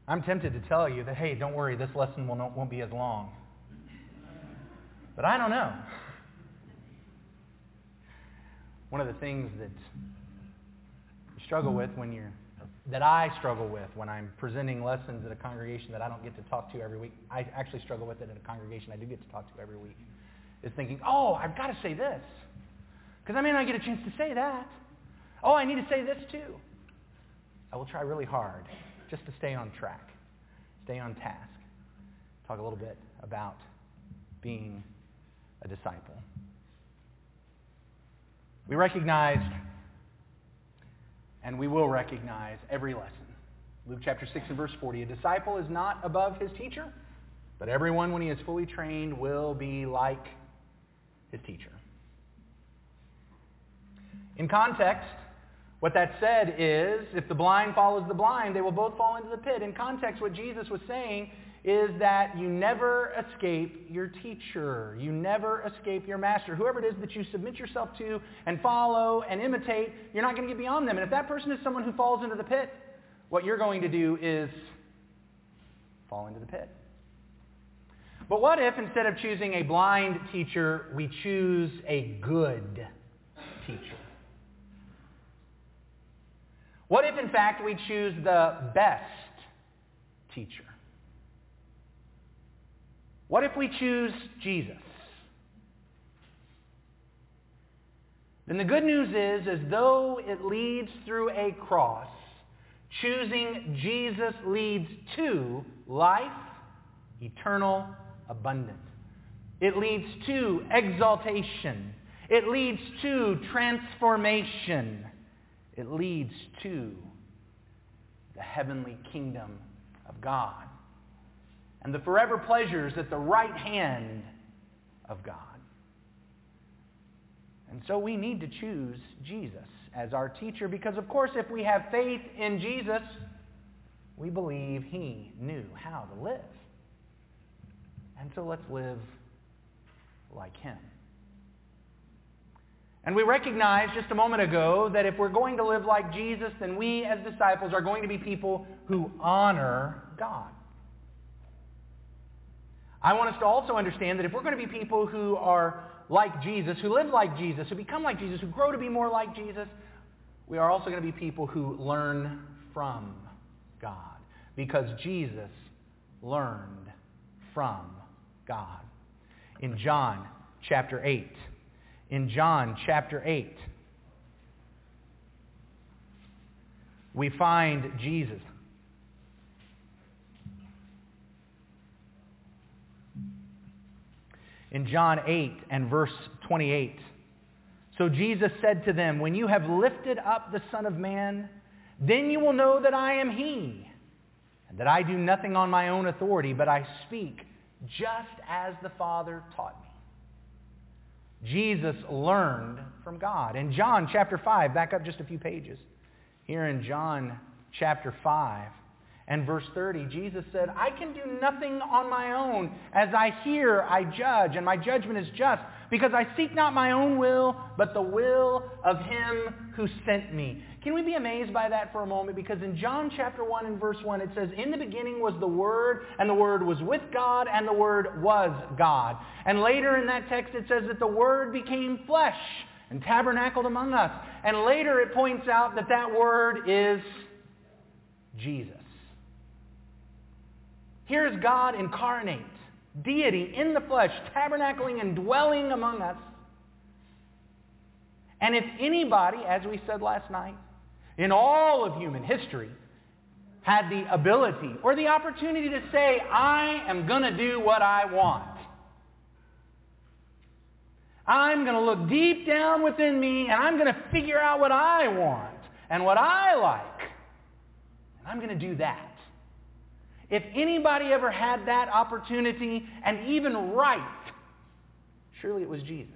I'm tempted to tell you that, hey, don't worry, this lesson won't be as long. But I don't know. One of the things that you struggle with that I struggle with when I'm presenting lessons at a congregation that I don't get to talk to every week, I actually struggle with it at a congregation I do get to talk to every week, is thinking, oh, I've got to say this, because I may not get a chance to say that. Oh, I need to say this too. I will try really hard just to stay on track, stay on task, talk a little bit about being a disciple. We recognized, and we will recognize every lesson. Luke chapter 6 and verse 40, a disciple is not above his teacher, but everyone when he is fully trained will be like his teacher. In context, what that said is, if the blind follows the blind, they will both fall into the pit. In context, what Jesus was saying is that you never escape your teacher. You never escape your master. Whoever it is that you submit yourself to and follow and imitate, you're not going to get beyond them. And if that person is someone who falls into the pit, what you're going to do is fall into the pit. But what if instead of choosing a blind teacher, we choose a good teacher? What if, in fact, we choose the best teacher? What if we choose Jesus? Then the good news is, as though it leads through a cross, choosing Jesus leads to life, eternal, abundant. It leads to exaltation. It leads to transformation. It leads to the heavenly kingdom of God and the forever pleasures at the right hand of God. And so we need to choose Jesus as our teacher because, of course, if we have faith in Jesus, we believe He knew how to live. And so let's live like Him. And we recognized just a moment ago that if we're going to live like Jesus, then we as disciples are going to be people who honor God. I want us to also understand that if we're going to be people who are like Jesus, who live like Jesus, who become like Jesus, who grow to be more like Jesus, we are also going to be people who learn from God. Because Jesus learned from God. In John chapter 8, we find Jesus. In John 8 and verse 28, so Jesus said to them, when you have lifted up the Son of Man, then you will know that I am He, and that I do nothing on my own authority, but I speak just as the Father taught me. Jesus learned from God. In John chapter 5, back up just a few pages. Here in John chapter 5 and verse 30, Jesus said, I can do nothing on my own. As I hear, I judge, and my judgment is just, because I seek not my own will, but the will of Him who sent me. Can we be amazed by that for a moment? Because in John chapter 1 and verse 1, it says, in the beginning was the Word, and the Word was with God, and the Word was God. And later in that text it says that the Word became flesh and tabernacled among us. And later it points out that that Word is Jesus. Here is God incarnate, deity in the flesh, tabernacling and dwelling among us. And if anybody, as we said last night, in all of human history, had the ability or the opportunity to say, I am going to do what I want. I'm going to look deep down within me and I'm going to figure out what I want and what I like. And I'm going to do that. If anybody ever had that opportunity and even right, surely it was Jesus.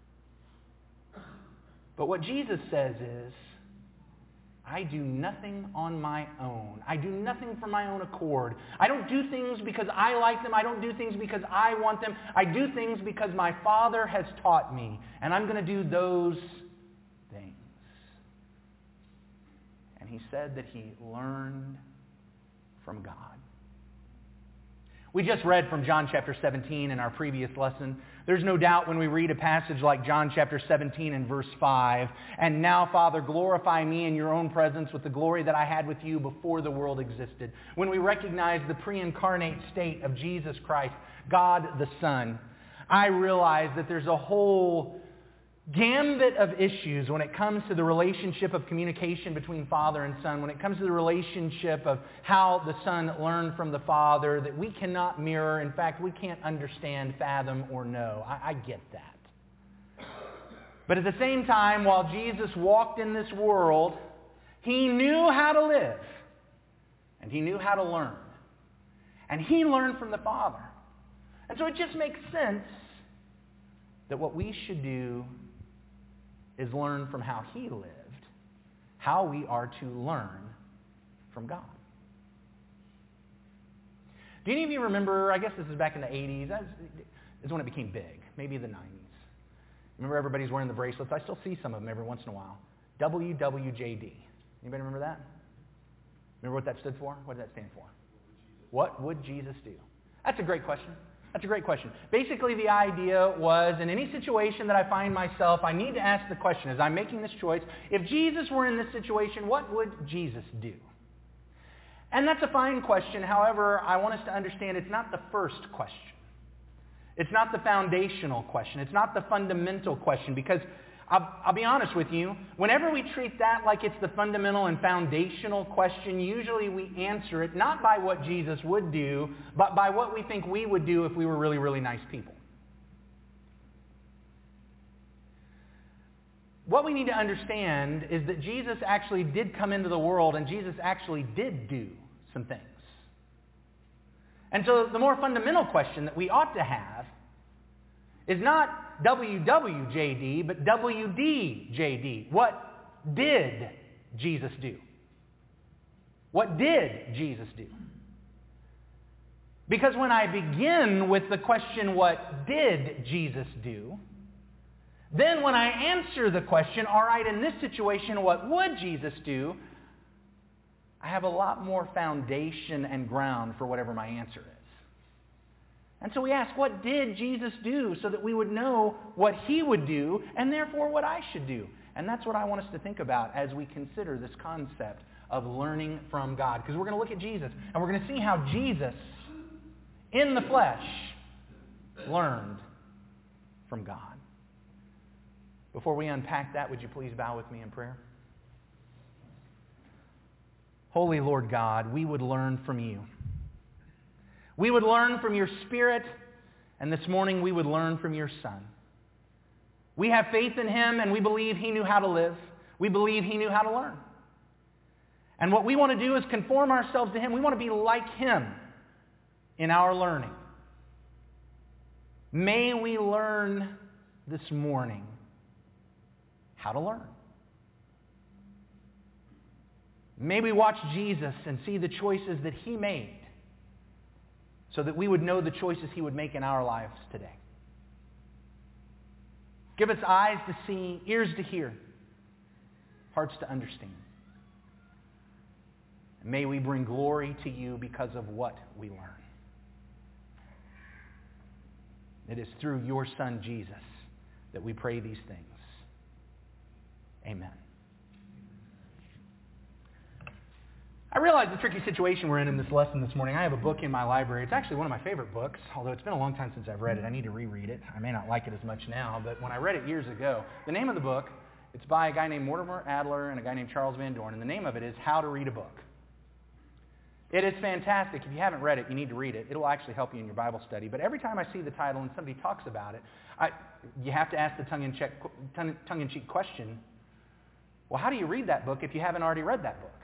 But what Jesus says is, I do nothing on my own. I do nothing for my own accord. I don't do things because I like them. I don't do things because I want them. I do things because my Father has taught me. And I'm going to do those things. And He said that He learned from God. We just read from John chapter 17 in our previous lesson. There's no doubt when we read a passage like John chapter 17 and verse 5, "And now, Father, glorify me in your own presence with the glory that I had with you before the world existed." When we recognize the pre-incarnate state of Jesus Christ, God the Son, I realize that there's a whole gambit of issues when it comes to the relationship of communication between Father and Son, when it comes to the relationship of how the Son learned from the Father, that we cannot mirror. In fact, we can't understand, fathom, or know. I get that. But at the same time, while Jesus walked in this world, He knew how to live, and He knew how to learn. And He learned from the Father. And so it just makes sense that what we should do is learn from how He lived, how we are to learn from God. Do any of you remember, I guess this is back in the 80s, this is when it became big, maybe the 90s. Remember everybody's wearing the bracelets? I still see some of them every once in a while. WWJD. Anybody remember that? Remember what that stood for? What did that stand for? What would Jesus do? That's a great question. That's a great question. Basically, the idea was, in any situation that I find myself, I need to ask the question, as I'm making this choice, if Jesus were in this situation, what would Jesus do? And that's a fine question. However, I want us to understand it's not the first question. It's not the foundational question. It's not the fundamental question, because I'll be honest with you, whenever we treat that like it's the fundamental and foundational question, usually we answer it not by what Jesus would do, but by what we think we would do if we were really, really nice people. What we need to understand is that Jesus actually did come into the world, and Jesus actually did do some things. And so the more fundamental question that we ought to have is not WWJD, but WDJD. What did Jesus do? What did Jesus do? Because when I begin with the question, what did Jesus do? Then when I answer the question, all right, in this situation, what would Jesus do? I have a lot more foundation and ground for whatever my answer is. And so we ask, what did Jesus do, so that we would know what He would do and therefore what I should do? And that's what I want us to think about as we consider this concept of learning from God. Because we're going to look at Jesus and we're going to see how Jesus, in the flesh, learned from God. Before we unpack that, would you please bow with me in prayer? Holy Lord God, we would learn from You. We would learn from Your Spirit, and this morning we would learn from Your Son. We have faith in Him, and we believe He knew how to live. We believe He knew how to learn. And what we want to do is conform ourselves to Him. We want to be like Him in our learning. May we learn this morning how to learn. May we watch Jesus and see the choices that He made, so that we would know the choices He would make in our lives today. Give us eyes to see, ears to hear, hearts to understand. And may we bring glory to You because of what we learn. It is through Your Son, Jesus, that we pray these things. Amen. I realize the tricky situation we're in this lesson this morning. I have a book in my library. It's actually one of my favorite books, although it's been a long time since I've read it. I need to reread it. I may not like it as much now, but when I read it years ago, the name of the book, it's by a guy named Mortimer Adler and a guy named Charles Van Doren, and the name of it is How to Read a Book. It is fantastic. If you haven't read it, you need to read it. It will actually help you in your Bible study. But every time I see the title and somebody talks about it, you have to ask the tongue-in-cheek question, well, how do you read that book if you haven't already read that book?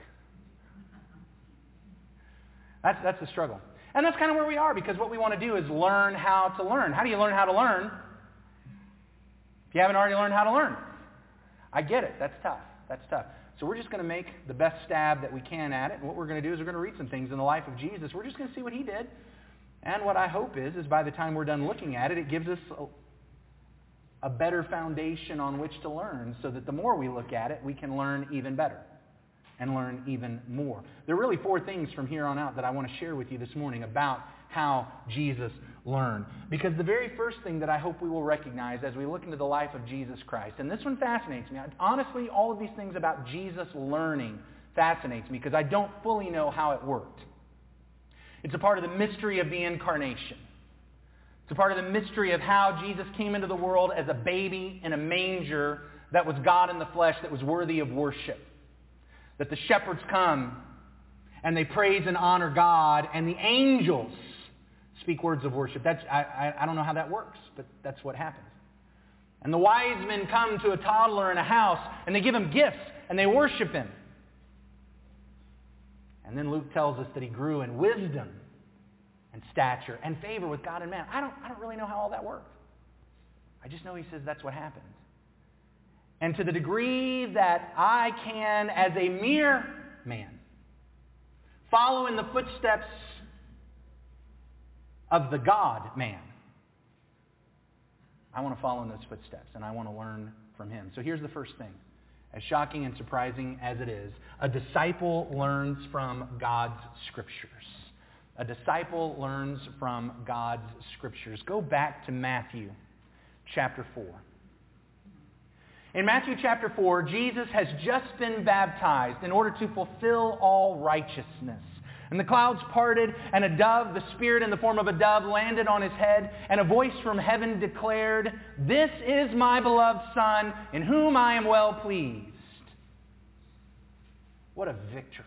That's the struggle. And that's kind of where we are, because what we want to do is learn how to learn. How do you learn how to learn if you haven't already learned how to learn? I get it. That's tough. That's tough. So we're just going to make the best stab that we can at it. And what we're going to do is we're going to read some things in the life of Jesus. We're just going to see what He did. And what I hope is by the time we're done looking at it, it gives us a better foundation on which to learn, so that the more we look at it, we can learn even better. and learn even more. There are really 4 things from here on out that I want to share with you this morning about how Jesus learned. Because the very first thing that I hope we will recognize as we look into the life of Jesus Christ, and this one fascinates me. Honestly, all of these things about Jesus learning fascinates me because I don't fully know how it worked. It's a part of the mystery of the incarnation. It's a part of the mystery of how Jesus came into the world as a baby in a manger that was God in the flesh, that was worthy of worship. That the shepherds come and they praise and honor God, and the angels speak words of worship. I don't know how that works, but that's what happens. And the wise men come to a toddler in a house, and they give him gifts, and they worship him. And then Luke tells us that he grew in wisdom and stature and favor with God and man. I don't really know how all that works. I just know he says that's what happens. And to the degree that I can, as a mere man, follow in the footsteps of the God-man, I want to follow in those footsteps, and I want to learn from him. So here's the first thing. As shocking and surprising as it is, a disciple learns from God's Scriptures. A disciple learns from God's Scriptures. Go back to Matthew chapter 4. In Matthew chapter 4, Jesus has just been baptized in order to fulfill all righteousness. And the clouds parted, and a dove, the Spirit in the form of a dove, landed on his head, and a voice from heaven declared, "This is my beloved Son, in whom I am well pleased." What a victory.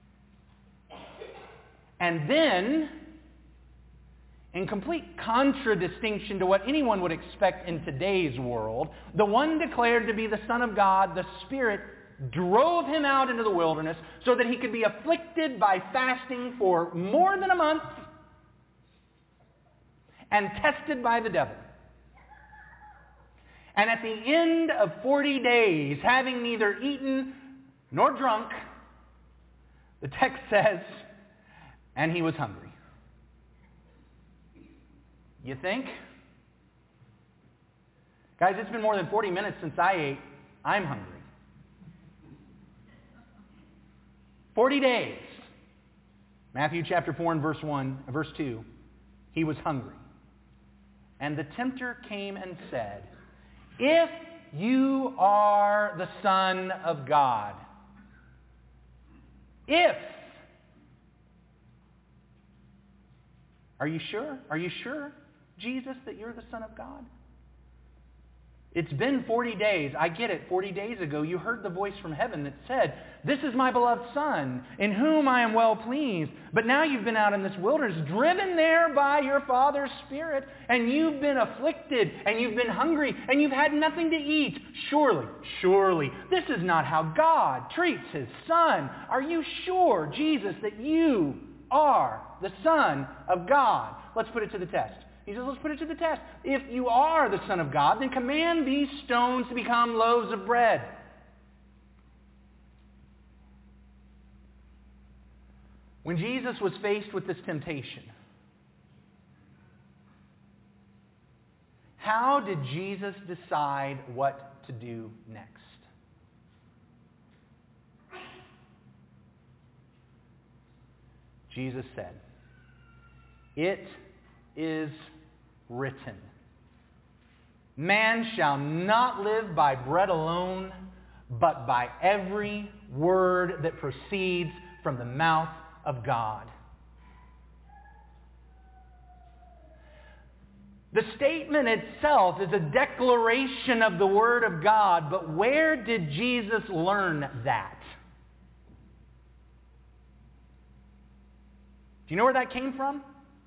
And then, in complete contradistinction to what anyone would expect in today's world, the one declared to be the Son of God, the Spirit, drove him out into the wilderness so that he could be afflicted by fasting for more than a month and tested by the devil. And at the end of 40 days, having neither eaten nor drunk, the text says, and he was hungry. You think? Guys, it's been more than 40 minutes since I ate. I'm hungry. 40 days. Matthew chapter 4 and verse 2. He was hungry. And the tempter came and said, "If you are the Son of God." If. Are you sure? Are you sure, Jesus, that you're the Son of God? It's been 40 days. I get it. 40 days ago, you heard the voice from heaven that said, "This is my beloved Son, in whom I am well pleased." But now you've been out in this wilderness, driven there by your Father's Spirit, and you've been afflicted, and you've been hungry, and you've had nothing to eat. Surely, this is not how God treats His Son. Are you sure, Jesus, that you are the Son of God? Let's put it to the test. He says, let's put it to the test. If you are the Son of God, then command these stones to become loaves of bread. When Jesus was faced with this temptation, how did Jesus decide what to do next? Jesus said, "It is written, man shall not live by bread alone, but by every word that proceeds from the mouth of God." The statement itself is a declaration of the Word of God, but where did Jesus learn that? Do you know where that came from?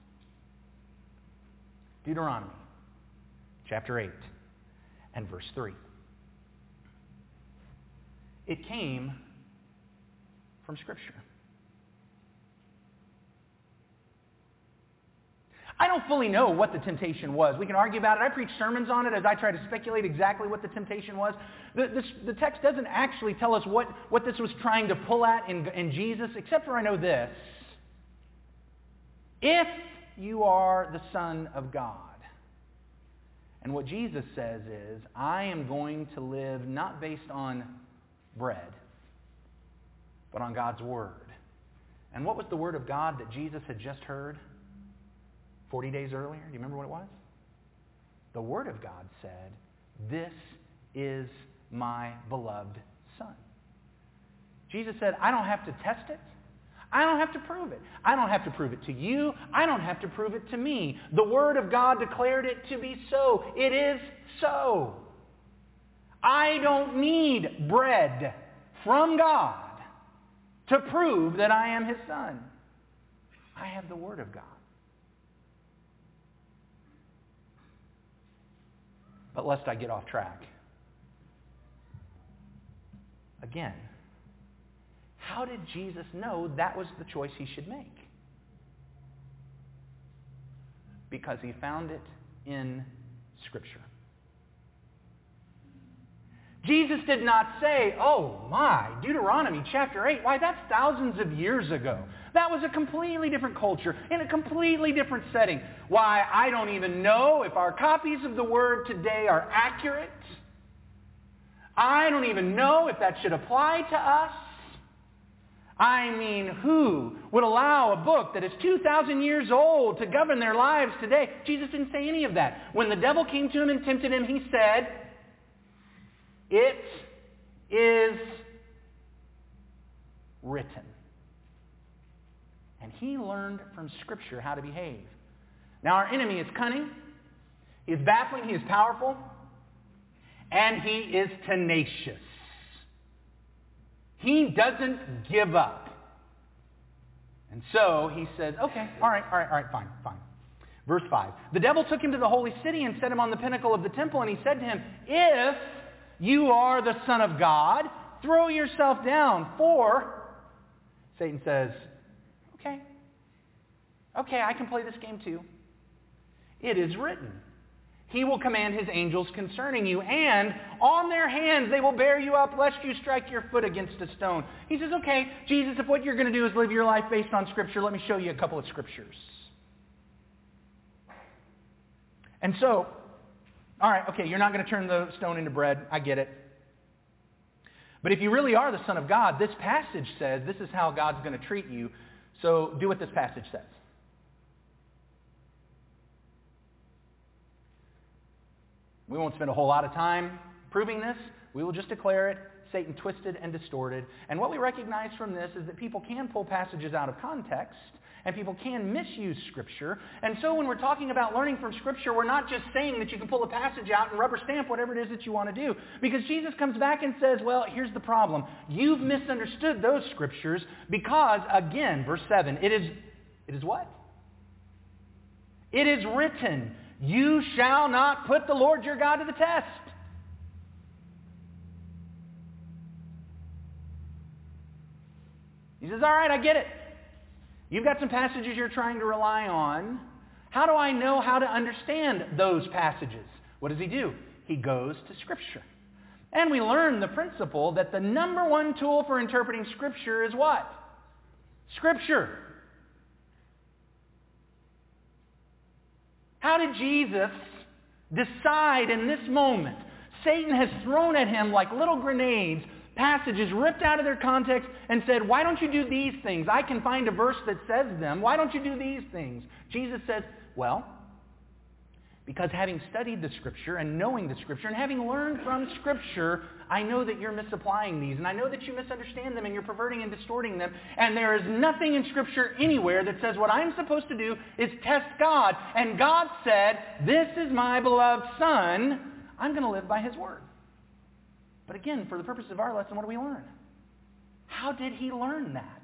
Deuteronomy chapter 8 and verse 3. It came from Scripture. I don't fully know what the temptation was. We can argue about it. I preach sermons on it as I try to speculate exactly what the temptation was. The text doesn't actually tell us what this was trying to pull at in Jesus, except for I know this. If you are the Son of God. And what Jesus says is, I am going to live not based on bread, but on God's Word. And what was the Word of God that Jesus had just heard 40 days earlier? Do you remember what it was? The Word of God said, "This is my beloved Son." Jesus said, I don't have to test it. I don't have to prove it. I don't have to prove it to you. I don't have to prove it to me. The Word of God declared it to be so. It is so. I don't need bread from God to prove that I am His Son. I have the Word of God. But lest I get off track, again, how did Jesus know that was the choice He should make? Because He found it in Scripture. Jesus did not say, oh my, Deuteronomy chapter 8, why that's thousands of years ago. That was a completely different culture, in a completely different setting. Why, I don't even know if our copies of the Word today are accurate. I don't even know if that should apply to us. I mean, who would allow a book that is 2,000 years old to govern their lives today? Jesus didn't say any of that. When the devil came to him and tempted him, he said, it is written. And he learned from Scripture how to behave. Now, our enemy is cunning, he is baffling, he is powerful, and he is tenacious. He doesn't give up. And so he says, okay, all right, fine. Verse 5. The devil took him to the holy city and set him on the pinnacle of the temple, and he said to him, if you are the Son of God, throw yourself down, for, Satan says, okay, I can play this game too. It is written. He will command His angels concerning you, and on their hands they will bear you up, lest you strike your foot against a stone. He says, okay, Jesus, if what you're going to do is live your life based on Scripture, let me show you a couple of Scriptures. And so, all right, okay, you're not going to turn the stone into bread. I get it. But if you really are the Son of God, this passage says this is how God's going to treat you. So do what this passage says. We won't spend a whole lot of time proving this. We will just declare it. Satan twisted and distorted. And what we recognize from this is that people can pull passages out of context, and people can misuse Scripture. And so when we're talking about learning from Scripture, we're not just saying that you can pull a passage out and rubber stamp whatever it is that you want to do. Because Jesus comes back and says, well, here's the problem. You've misunderstood those Scriptures because, again, verse 7, it is what? It is written, you shall not put the Lord your God to the test. He says, all right, I get it. You've got some passages you're trying to rely on. How do I know how to understand those passages? What does he do? He goes to Scripture. And we learn the principle that the number one tool for interpreting Scripture is what? Scripture. How did Jesus decide in this moment? Satan has thrown at him like little grenades passages ripped out of their context and said, why don't you do these things? I can find a verse that says them. Why don't you do these things? Jesus says, well, because having studied the Scripture and knowing the Scripture and having learned from Scripture, I know that you're misapplying these, and I know that you misunderstand them and you're perverting and distorting them, and there is nothing in Scripture anywhere that says what I'm supposed to do is test God. And God said, this is my beloved Son. I'm going to live by His Word. But again, for the purpose of our lesson, what do we learn? How did he learn that?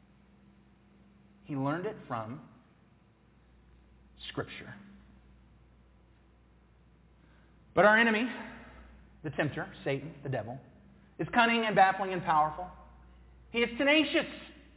He learned it from Scripture. But our enemy, the tempter, Satan, the devil, is cunning and baffling and powerful. He is tenacious.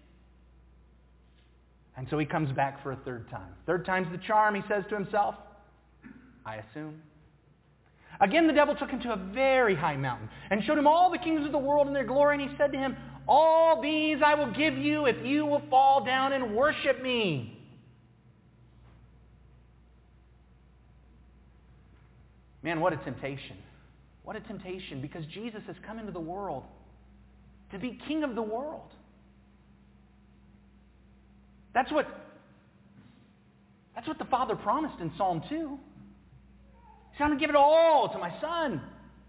And so he comes back for a third time. Third time's the charm, he says to himself, I assume. Again, the devil took him to a very high mountain and showed him all the kingdoms of the world and their glory. And he said to him, all these I will give you if you will fall down and worship me. Man, what a temptation. What a temptation, because Jesus has come into the world to be king of the world. That's what the Father promised in Psalm 2. He's going to give it all to my Son.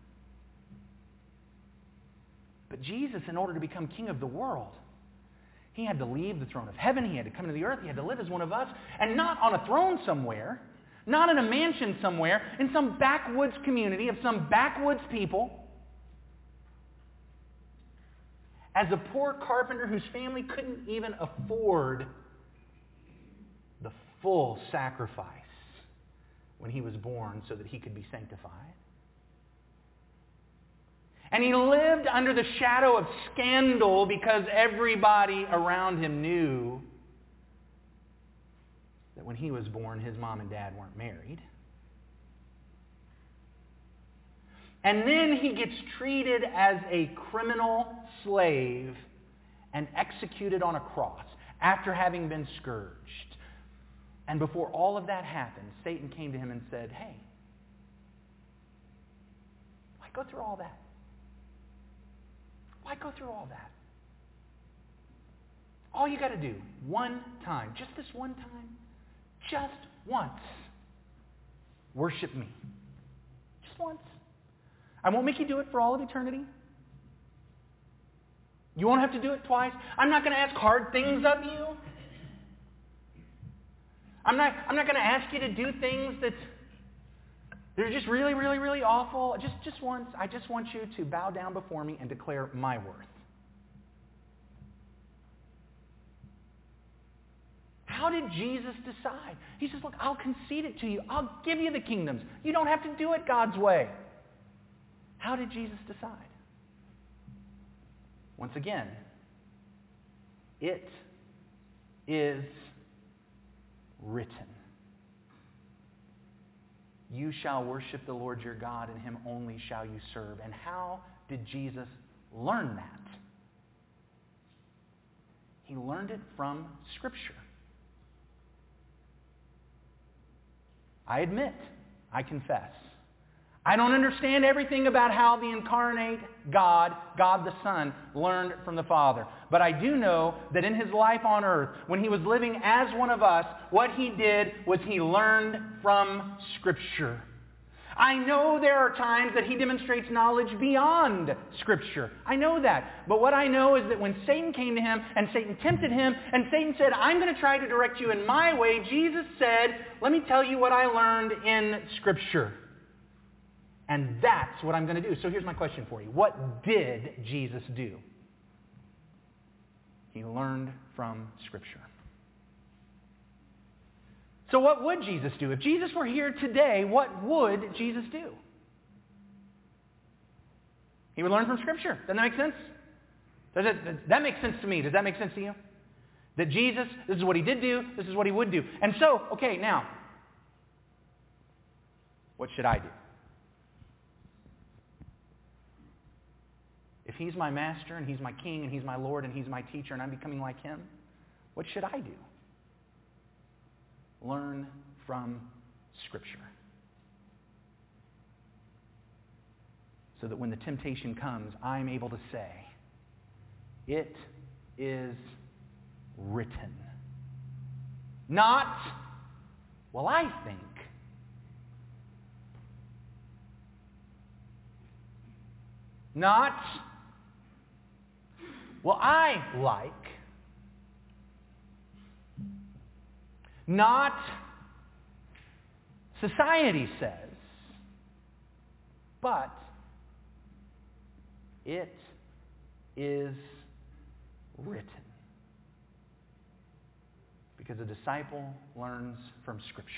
But Jesus, in order to become King of the world, He had to leave the throne of heaven. He had to come to the earth. He had to live as one of us. And not on a throne somewhere, not in a mansion somewhere, in some backwoods community of some backwoods people, as a poor carpenter whose family couldn't even afford the full sacrifice when He was born so that He could be sanctified. And He lived under the shadow of scandal because everybody around Him knew that when He was born, His mom and dad weren't married. And then He gets treated as a criminal slave and executed on a cross after having been scourged. And before all of that happened, Satan came to Him and said, hey, why go through all that? Why go through all that? All you got to do, one time, just this one time, just once, worship me. Just once. I won't make you do it for all of eternity. You won't have to do it twice. I'm not going to ask hard things of you. I'm not going to ask you to do things that they're just really, really, really awful. Just once, I just want you to bow down before me and declare my worth. How did Jesus decide? He says, look, I'll concede it to you. I'll give you the kingdoms. You don't have to do it God's way. How did Jesus decide? Once again, it is written. You shall worship the Lord your God, and Him only shall you serve. And how did Jesus learn that? He learned it from Scripture. I admit, I confess, I don't understand everything about how the incarnate God, God the Son, learned from the Father. But I do know that in His life on earth, when He was living as one of us, what He did was He learned from Scripture. I know there are times that He demonstrates knowledge beyond Scripture. I know that. But what I know is that when Satan came to Him and Satan tempted Him and Satan said, I'm going to try to direct you in my way, Jesus said, let me tell you what I learned in Scripture. And that's what I'm going to do. So here's my question for you. What did Jesus do? He learned from Scripture. So what would Jesus do? If Jesus were here today, what would Jesus do? He would learn from Scripture. Doesn't that make sense? That makes sense to me. Does that make sense to you? That Jesus, this is what He did do, this is what He would do. And so, okay, now, what should I do? If He's my master and He's my king and He's my Lord and He's my teacher and I'm becoming like Him, what should I do? Learn from Scripture. So that when the temptation comes, I'm able to say, it is written. Not, well, I think. Not, well, I like. Not, society says. But it is written. Because a disciple learns from Scripture.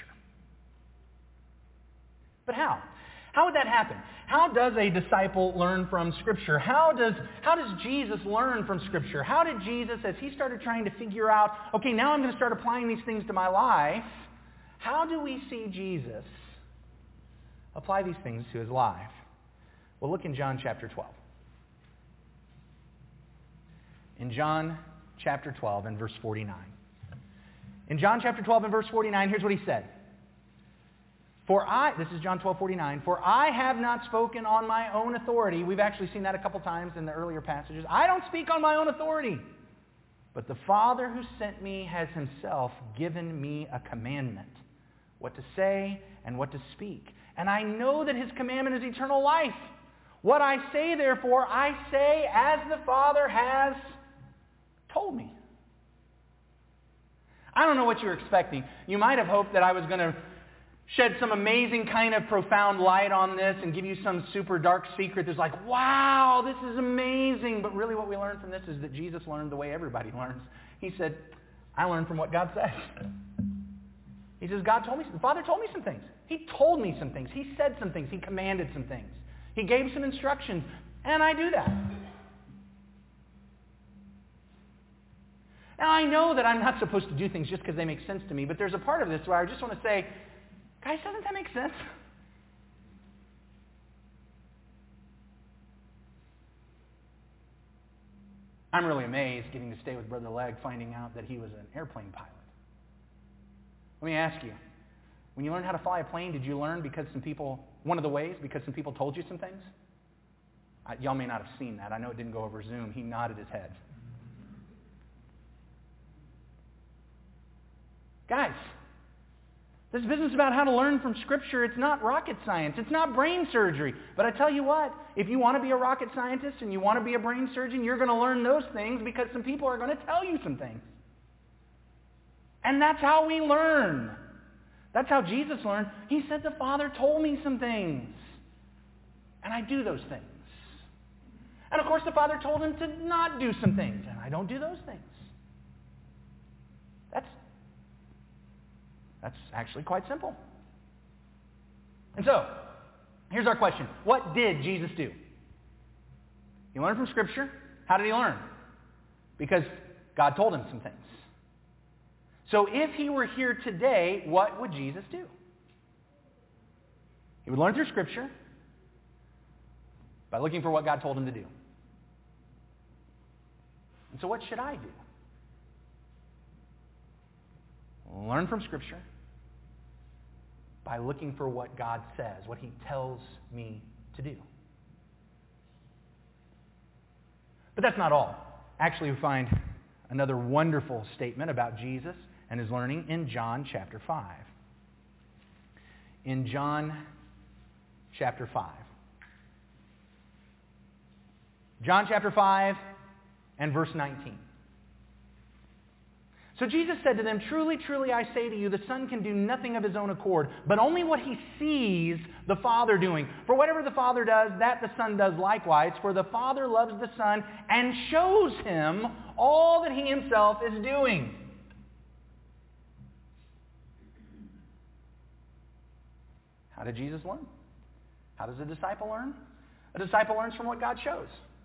But how? How would that happen? How does a disciple learn from Scripture? How does Jesus learn from Scripture? How did Jesus, as He started trying to figure out, okay, now I'm going to start applying these things to my life, how do we see Jesus apply these things to His life? Well, look in John chapter 12. In John chapter 12 and verse 49. In John chapter 12 and verse 49, here's what He said. This is John 12:49, for I have not spoken on my own authority. We've actually seen that a couple times in the earlier passages. I don't speak on my own authority. But the Father who sent me has himself given me a commandment, what to say and what to speak. And I know that his commandment is eternal life. What I say, therefore, I say as the Father has told me. I don't know what you're expecting. You might have hoped that I was going to shed some amazing kind of profound light on this and give you some super dark secret that's like, wow, this is amazing. But really what we learn from this is that Jesus learned the way everybody learns. He said, I learned from what God says. He says, God told me, the Father told me some things. He told me some things. He said some things. He commanded some things. He gave some instructions. And I do that. Now, I know that I'm not supposed to do things just because they make sense to me, but there's a part of this where I just want to say, guys, doesn't that make sense? I'm really amazed getting to stay with Brother Legg, finding out that he was an airplane pilot. Let me ask you, when you learned how to fly a plane, did you learn because some people told you some things? Y'all may not have seen that. I know it didn't go over Zoom. He nodded his head. Guys, this business about how to learn from Scripture, it's not rocket science. It's not brain surgery. But I tell you what, if you want to be a rocket scientist and you want to be a brain surgeon, you're going to learn those things because some people are going to tell you some things. And that's how we learn. That's how Jesus learned. He said, the Father told me some things. And I do those things. And of course, the Father told him to not do some things. And I don't do those things. That's actually quite simple. And so, here's our question. What did Jesus do? He learned from Scripture. How did he learn? Because God told him some things. So if he were here today, what would Jesus do? He would learn through Scripture by looking for what God told him to do. And so what should I do? Learn from Scripture by looking for what God says, what he tells me to do. But that's not all. Actually, we find another wonderful statement about Jesus and his learning in John chapter 5. In John chapter 5. John chapter 5 and verse 19. So Jesus said to them, truly, truly, I say to you, the Son can do nothing of his own accord, but only what he sees the Father doing. For whatever the Father does, that the Son does likewise. For the Father loves the Son and shows him all that he himself is doing. How did Jesus learn? How does a disciple learn? A disciple learns from what God shows.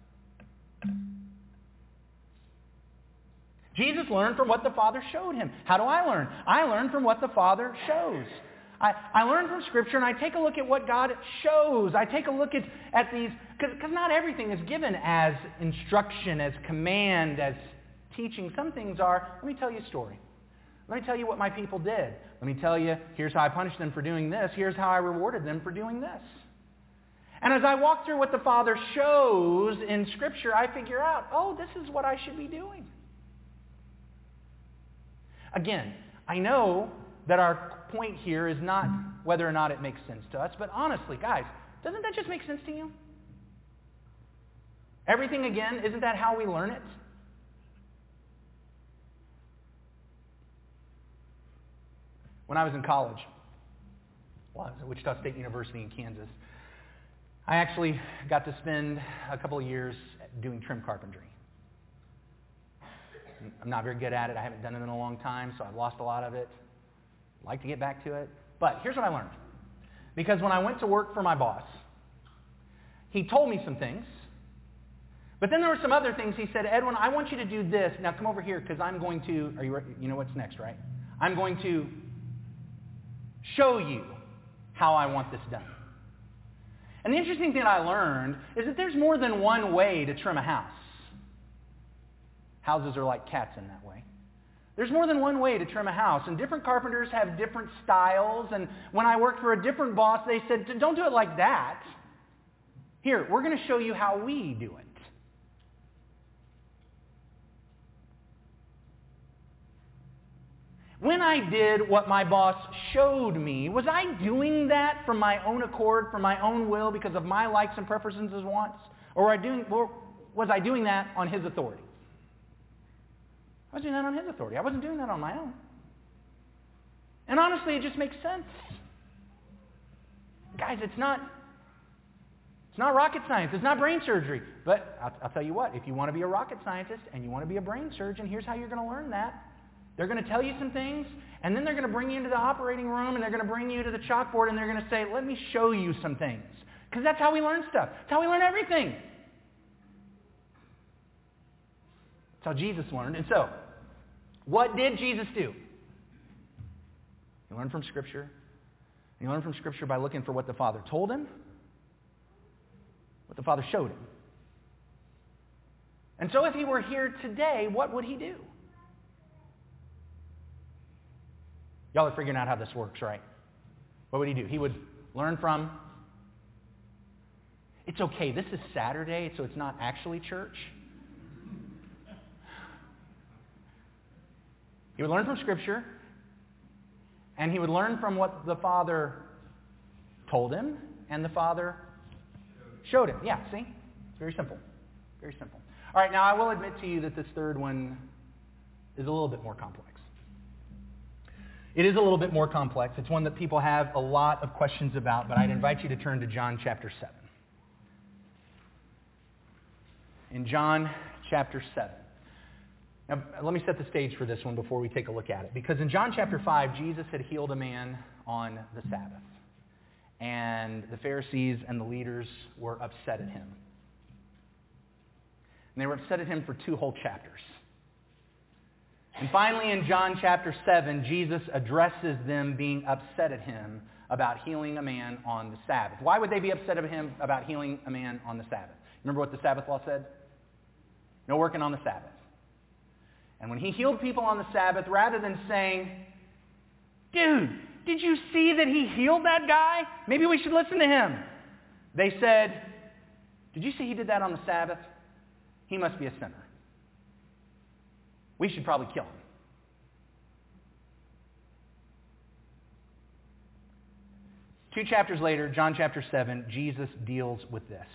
Jesus learned from what the Father showed him. How do I learn? I learn from what the Father shows. I learn from Scripture and I take a look at what God shows. I take a look at these, because not everything is given as instruction, as command, as teaching. Some things are, let me tell you a story. Let me tell you what my people did. Let me tell you, here's how I punished them for doing this. Here's how I rewarded them for doing this. And as I walk through what the Father shows in Scripture, I figure out, oh, this is what I should be doing. Again, I know that our point here is not whether or not it makes sense to us, but honestly, guys, doesn't that just make sense to you? Everything, again, isn't that how we learn it? When I was in college, well, I was at Wichita State University in Kansas, I actually got to spend a couple of years doing trim carpentry. I'm not very good at it. I haven't done it in a long time, so I've lost a lot of it. I'd like to get back to it. But here's what I learned. Because when I went to work for my boss, he told me some things. But then there were some other things. He said, Edwin, I want you to do this. Now come over here because I'm going to, are you ready? You know what's next, right? I'm going to show you how I want this done. And the interesting thing I learned is that there's more than one way to trim a house. Houses are like cats in that way. There's more than one way to trim a house, and different carpenters have different styles, and when I worked for a different boss, they said, don't do it like that. Here, we're going to show you how we do it. When I did what my boss showed me, was I doing that from my own accord, from my own will, because of my likes and preferences and wants? Or was I doing that on his authority? I was doing that on his authority. I wasn't doing that on my own. And honestly, it just makes sense. Guys, it's not rocket science. It's not brain surgery. But I'll tell you what, if you want to be a rocket scientist and you want to be a brain surgeon, here's how you're going to learn that. They're going to tell you some things, and then they're going to bring you into the operating room, and they're going to bring you to the chalkboard, and they're going to say, let me show you some things. Because that's how we learn stuff. That's how we learn everything. That's how Jesus learned. And so, what did Jesus do? He learned from Scripture. He learned from Scripture by looking for what the Father told him, what the Father showed him. And so if he were here today, what would he do? Y'all are figuring out how this works, right? What would he do? He would learn from... It's okay, this is Saturday, so it's not actually church. He would learn from Scripture, and he would learn from what the Father told him, and the Father showed him. Yeah, see? It's very simple. Very simple. All right, now I will admit to you that this third one is a little bit more complex. It is a little bit more complex. It's one that people have a lot of questions about, but I'd invite you to turn to John chapter 7. In John chapter 7. Now, let me set the stage for this one before we take a look at it. Because in John chapter 5, Jesus had healed a man on the Sabbath. And the Pharisees and the leaders were upset at him. And they were upset at him for 2 whole chapters. And finally, in John chapter 7, Jesus addresses them being upset at him about healing a man on the Sabbath. Why would they be upset at him about healing a man on the Sabbath? Remember what the Sabbath law said? No working on the Sabbath. And when he healed people on the Sabbath, rather than saying, dude, did you see that he healed that guy? Maybe we should listen to him. They said, did you see he did that on the Sabbath? He must be a sinner. We should probably kill him. Two chapters later, John chapter 7, Jesus deals with this.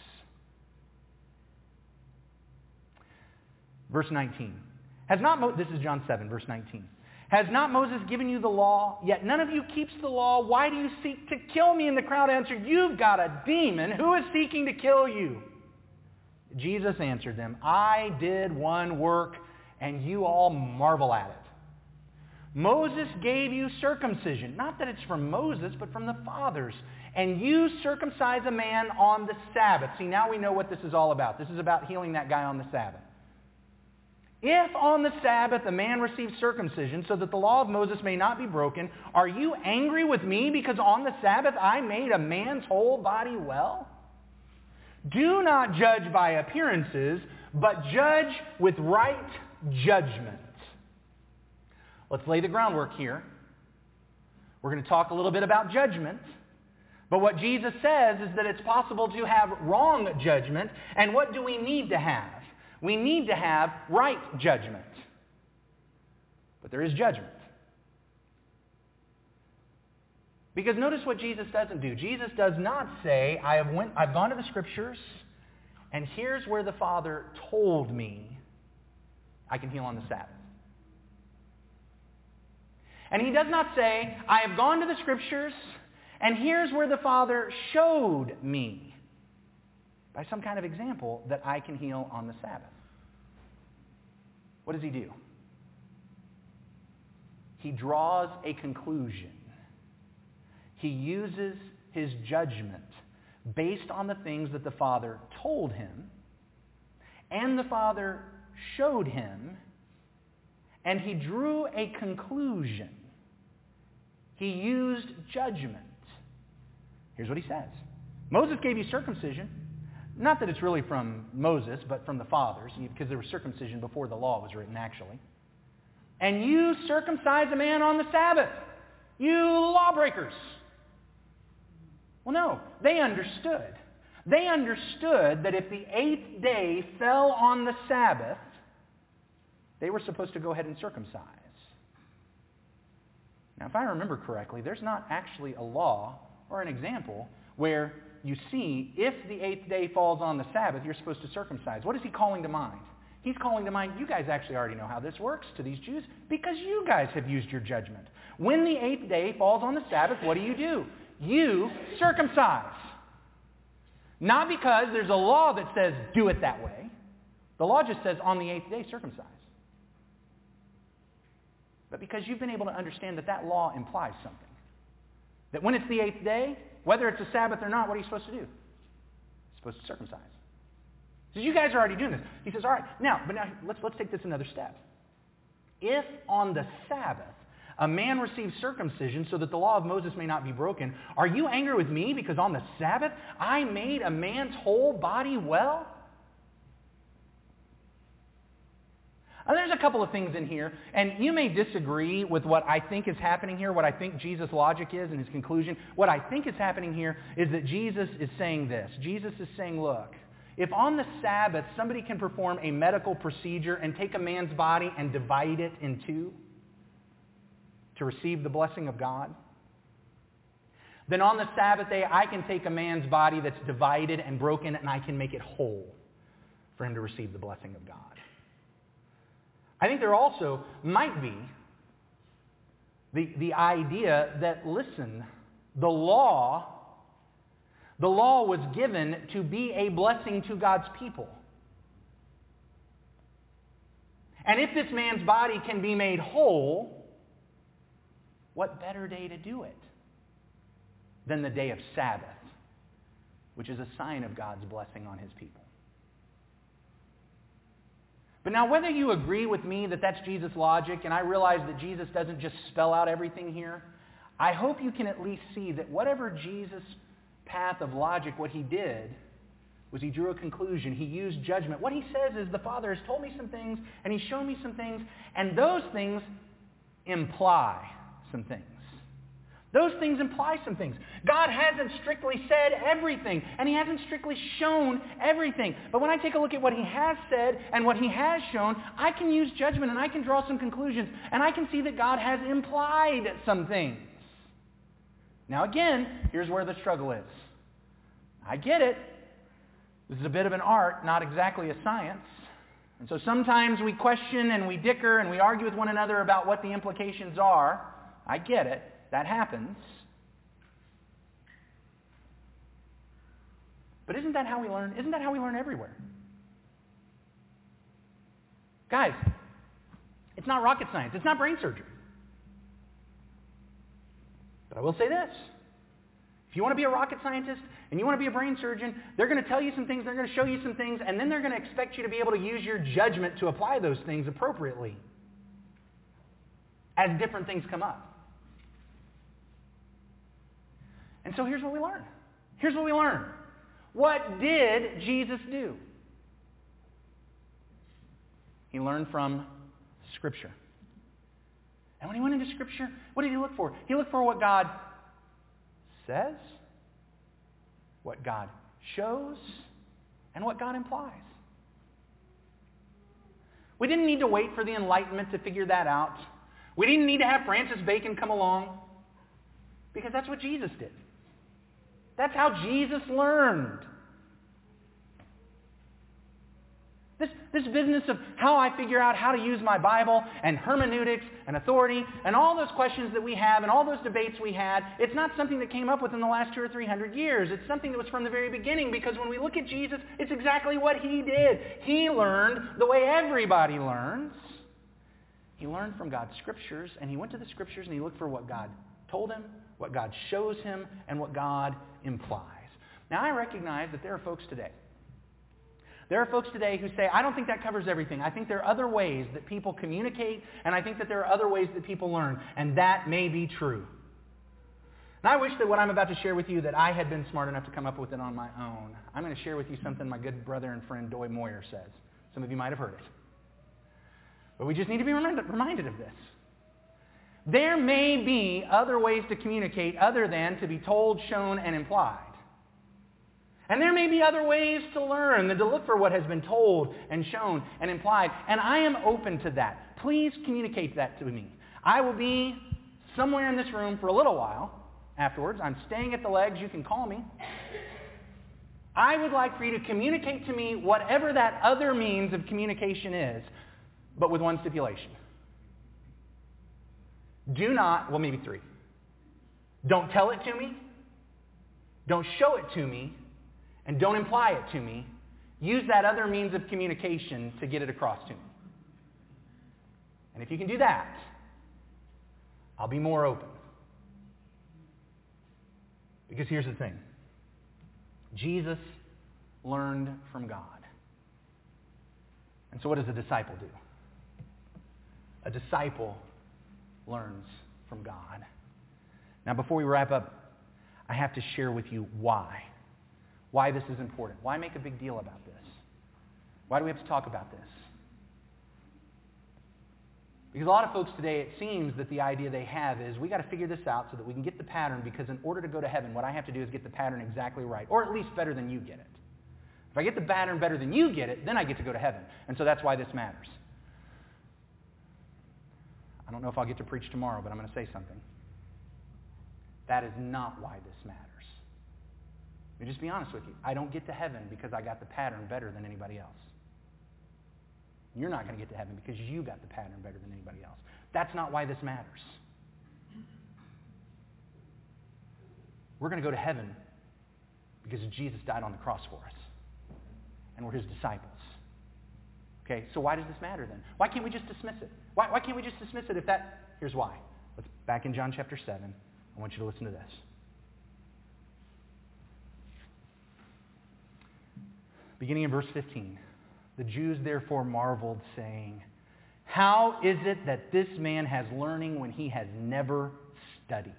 Verse 19. This is John 7, verse 19. Has not Moses given you the law? Yet none of you keeps the law. Why do you seek to kill me? And the crowd answered, you've got a demon. Who is seeking to kill you? Jesus answered them, I did one work, and you all marvel at it. Moses gave you circumcision. Not that it's from Moses, but from the fathers. And you circumcise a man on the Sabbath. See, now we know what this is all about. This is about healing that guy on the Sabbath. If on the Sabbath a man receives circumcision so that the law of Moses may not be broken, are you angry with me because on the Sabbath I made a man's whole body well? Do not judge by appearances, but judge with right judgment. Let's lay the groundwork here. We're going to talk a little bit about judgment. But what Jesus says is that it's possible to have wrong judgment. And what do we need to have? We need to have right judgment. But there is judgment. Because notice what Jesus doesn't do. Jesus does not say, I've gone to the Scriptures, and here's where the Father told me I can heal on the Sabbath. And he does not say, I have gone to the Scriptures, and here's where the Father showed me by some kind of example that I can heal on the Sabbath. What does he do? He draws a conclusion. He uses his judgment based on the things that the Father told him, and the Father showed him, and he drew a conclusion. He used judgment. Here's what he says. Moses gave you circumcision. Not that it's really from Moses, but from the fathers, because there was circumcision before the law was written, actually. And you circumcise a man on the Sabbath. You lawbreakers. Well, no, they understood. They understood that if the 8th day fell on the Sabbath, they were supposed to go ahead and circumcise. Now, if I remember correctly, there's not actually a law or an example where you see if the 8th day falls on the Sabbath, you're supposed to circumcise. What is he calling to mind? He's calling to mind, you guys actually already know how this works to these Jews because you guys have used your judgment. When the 8th day falls on the Sabbath, what do? You circumcise. Not because there's a law that says do it that way. The law just says on the 8th day circumcise. But because you've been able to understand that that law implies something. That when it's the 8th day, whether it's a Sabbath or not, what are you supposed to do? You're supposed to circumcise. He says, you guys are already doing this. He says, all right, now let's take this another step. If on the Sabbath a man receives circumcision so that the law of Moses may not be broken, are you angry with me because on the Sabbath I made a man's whole body well? Now, there's a couple of things in here, and you may disagree with what I think is happening here, what I think Jesus' logic is and his conclusion. What I think is happening here is that Jesus is saying this. Jesus is saying, look, if on the Sabbath somebody can perform a medical procedure and take a man's body and divide it in two to receive the blessing of God, then on the Sabbath day I can take a man's body that's divided and broken and I can make it whole for him to receive the blessing of God. I think there also might be the idea that, listen, the law was given to be a blessing to God's people. And if this man's body can be made whole, what better day to do it than the day of Sabbath, which is a sign of God's blessing on his people. But now, whether you agree with me that that's Jesus' logic, and I realize that Jesus doesn't just spell out everything here, I hope you can at least see that whatever Jesus' path of logic, what he did was he drew a conclusion. He used judgment. What he says is the Father has told me some things, and he's shown me some things, and those things imply some things. Those things imply some things. God hasn't strictly said everything, and he hasn't strictly shown everything. But when I take a look at what he has said and what he has shown, I can use judgment and I can draw some conclusions, and I can see that God has implied some things. Now again, here's where the struggle is. I get it. This is a bit of an art, not exactly a science. And so sometimes we question and we dicker and we argue with one another about what the implications are. I get it. That happens. But isn't that how we learn? Isn't that how we learn everywhere? Guys, it's not rocket science. It's not brain surgery. But I will say this. If you want to be a rocket scientist and you want to be a brain surgeon, they're going to tell you some things, they're going to show you some things, and then they're going to expect you to be able to use your judgment to apply those things appropriately as different things come up. And so here's what we learn. Here's what we learn. What did Jesus do? He learned from Scripture. And when he went into Scripture, what did he look for? He looked for what God says, what God shows, and what God implies. We didn't need to wait for the Enlightenment to figure that out. We didn't need to have Francis Bacon come along, because that's what Jesus did. That's how Jesus learned. This business of how I figure out how to use my Bible and hermeneutics and authority and all those questions that we have and all those debates we had, it's not something that came up within the last 200 or 300 years. It's something that was from the very beginning, because when we look at Jesus, it's exactly what he did. He learned the way everybody learns. He learned from God's Scriptures, and he went to the Scriptures and he looked for what God told him, what God shows him, and what God implies. Now, I recognize that there are folks today. There are folks today who say, I don't think that covers everything. I think there are other ways that people communicate, and I think that there are other ways that people learn, and that may be true. And I wish that what I'm about to share with you, that I had been smart enough to come up with it on my own. I'm going to share with you something my good brother and friend Doy Moyer says. Some of you might have heard it. But we just need to be reminded of this. There may be other ways to communicate other than to be told, shown, and implied. And there may be other ways to learn than to look for what has been told and shown and implied. And I am open to that. Please communicate that to me. I will be somewhere in this room for a little while afterwards. I'm staying at the Legs. You can call me. I would like for you to communicate to me whatever that other means of communication is, but with one stipulation. Do not, well, maybe three. Don't tell it to me. Don't show it to me. And don't imply it to me. Use that other means of communication to get it across to me. And if you can do that, I'll be more open. Because here's the thing. Jesus learned from God. And so what does a disciple do? A disciple learns from God. Now, before we wrap up, I have to share with you why. Why this is important. Why make a big deal about this? Why do we have to talk about this? Because a lot of folks today, it seems that the idea they have is, we got to figure this out so that we can get the pattern, because in order to go to heaven, what I have to do is get the pattern exactly right, or at least better than you get it. If I get the pattern better than you get it, then I get to go to heaven. And so that's why this matters. I don't know if I'll get to preach tomorrow, but I'm going to say something. That is not why this matters. Let me just be honest with you. I don't get to heaven because I got the pattern better than anybody else. You're not going to get to heaven because you got the pattern better than anybody else. That's not why this matters. We're going to go to heaven because Jesus died on the cross for us. And we're his disciples. Okay, so why does this matter then? Why can't we just dismiss it? Why can't we just dismiss it if that... Here's why. Let's back in John chapter 7. I want you to listen to this. Beginning in verse 15. The Jews therefore marveled, saying, "How is it that this man has learning when he has never studied?"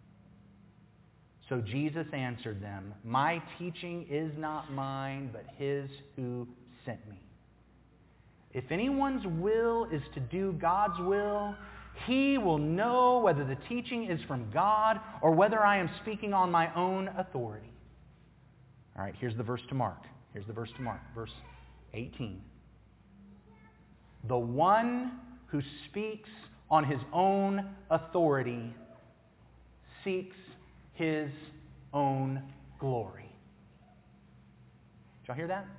So Jesus answered them, "My teaching is not mine, but his who sent me. If anyone's will is to do God's will, he will know whether the teaching is from God or whether I am speaking on my own authority." All right, here's the verse to mark. Verse 18. The one who speaks on his own authority seeks his own glory. Did y'all hear that?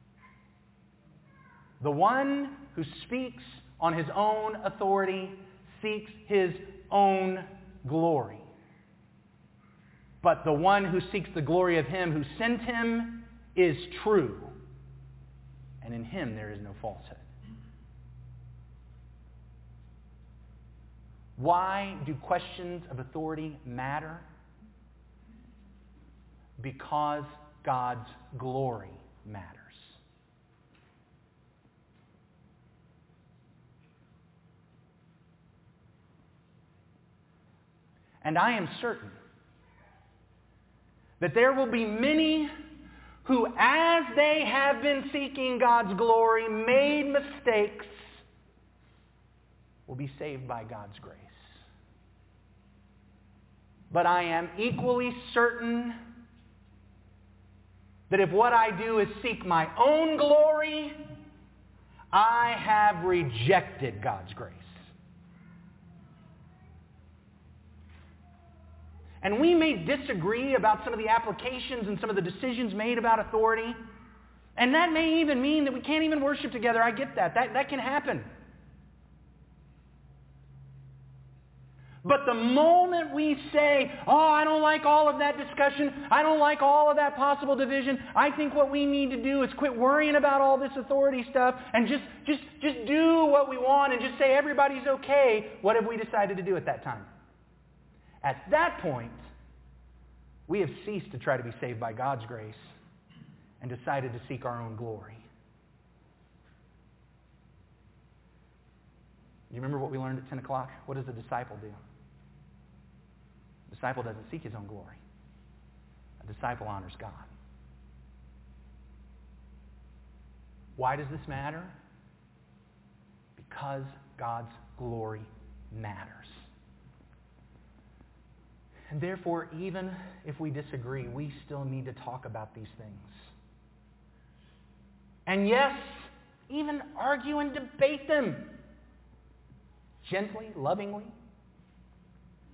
The one who speaks on his own authority seeks his own glory. But the one who seeks the glory of him who sent him is true, and in him there is no falsehood. Why do questions of authority matter? Because God's glory matters. And I am certain that there will be many who, as they have been seeking God's glory, made mistakes, will be saved by God's grace. But I am equally certain that if what I do is seek my own glory, I have rejected God's grace. And we may disagree about some of the applications and some of the decisions made about authority. And that may even mean that we can't even worship together. I get that. That can happen. But the moment we say, "Oh, I don't like all of that discussion. I don't like all of that possible division. I think what we need to do is quit worrying about all this authority stuff and just do what we want and just say everybody's okay," what have we decided to do at that time? At that point, we have ceased to try to be saved by God's grace and decided to seek our own glory. You remember what we learned at 10 o'clock? What does a disciple do? A disciple doesn't seek his own glory. A disciple honors God. Why does this matter? Because God's glory matters. And therefore, even if we disagree, we still need to talk about these things. And yes, even argue and debate them. Gently, lovingly.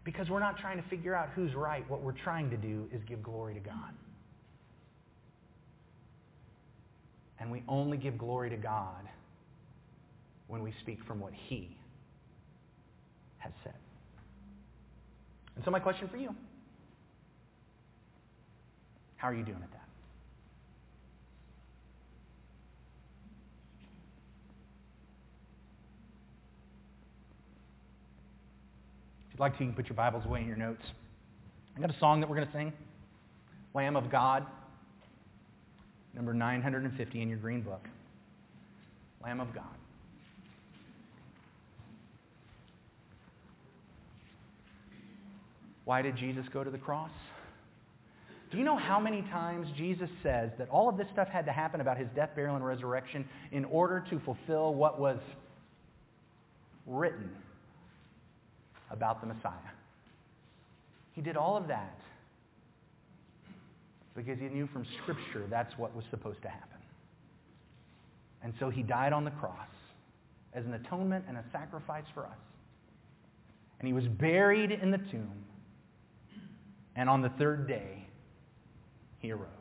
Because we're not trying to figure out who's right. What we're trying to do is give glory to God. And we only give glory to God when we speak from what He has said. And so my question for you, how are you doing at that? If you'd like to, you can put your Bibles away in your notes. I've got a song that we're going to sing, Lamb of God, number 950 in your green book. Lamb of God. Why did Jesus go to the cross? Do you know how many times Jesus says that all of this stuff had to happen about His death, burial, and resurrection in order to fulfill what was written about the Messiah? He did all of that because He knew from Scripture that's what was supposed to happen. And so He died on the cross as an atonement and a sacrifice for us. And He was buried in the tomb. And on the third day, He arose.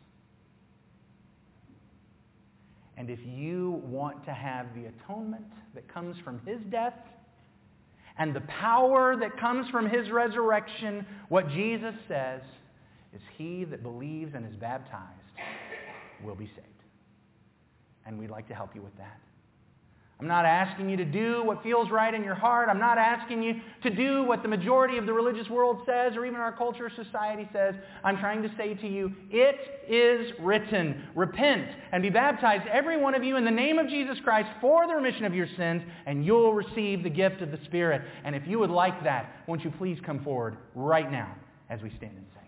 And if you want to have the atonement that comes from His death and the power that comes from His resurrection, what Jesus says is he that believes and is baptized will be saved. And we'd like to help you with that. I'm not asking you to do what feels right in your heart. I'm not asking you to do what the majority of the religious world says or even our culture or society says. I'm trying to say to you, it is written. Repent and be baptized, every one of you, in the name of Jesus Christ for the remission of your sins, and you'll receive the gift of the Spirit. And if you would like that, won't you please come forward right now as we stand and sing.